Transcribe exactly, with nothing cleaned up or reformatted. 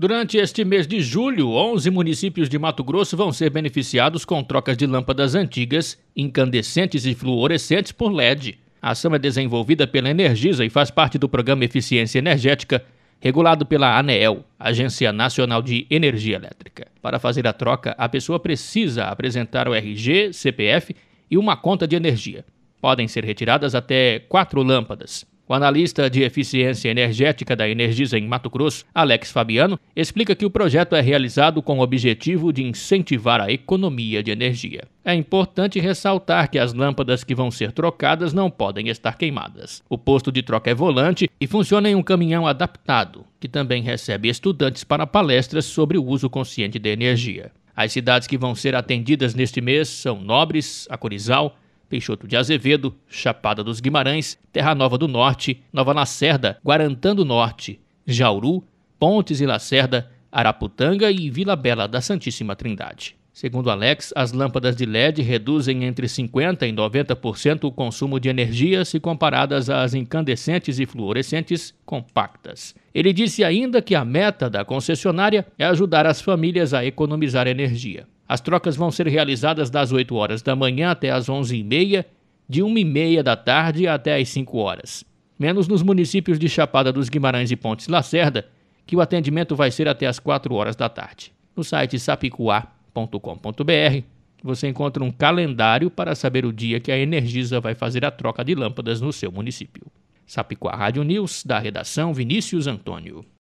Durante este mês de julho, onze municípios de Mato Grosso vão ser beneficiados com trocas de lâmpadas antigas, incandescentes e fluorescentes por L E D. A ação é desenvolvida pela Energisa e faz parte do Programa Eficiência Energética, regulado pela ANEEL, Agência Nacional de Energia Elétrica. Para fazer a troca, a pessoa precisa apresentar o R G, C P F e uma conta de energia. Podem ser retiradas até quatro lâmpadas. O analista de eficiência energética da Energisa em Mato Grosso, Alex Fabiano, explica que o projeto é realizado com o objetivo de incentivar a economia de energia. É importante ressaltar que as lâmpadas que vão ser trocadas não podem estar queimadas. O posto de troca é volante e funciona em um caminhão adaptado, que também recebe estudantes para palestras sobre o uso consciente da energia. As cidades que vão ser atendidas neste mês são Nobres, Acorizal, Peixoto de Azevedo, Chapada dos Guimarães, Terra Nova do Norte, Nova Lacerda, Guarantã do Norte, Jauru, Pontes e Lacerda, Araputanga e Vila Bela da Santíssima Trindade. Segundo Alex, as lâmpadas de L E D reduzem entre cinquenta por cento e noventa por cento o consumo de energia se comparadas às incandescentes e fluorescentes compactas. Ele disse ainda que a meta da concessionária é ajudar as famílias a economizar energia. As trocas vão ser realizadas das oito horas da manhã até as onze e meia, de uma e meia da tarde até as cinco horas. Menos nos municípios de Chapada dos Guimarães e Pontes Lacerda, que o atendimento vai ser até as quatro horas da tarde. No site sapicuá ponto com ponto br você encontra um calendário para saber o dia que a Energisa vai fazer a troca de lâmpadas no seu município. Sapicuá Rádio News, da redação Vinícius Antônio.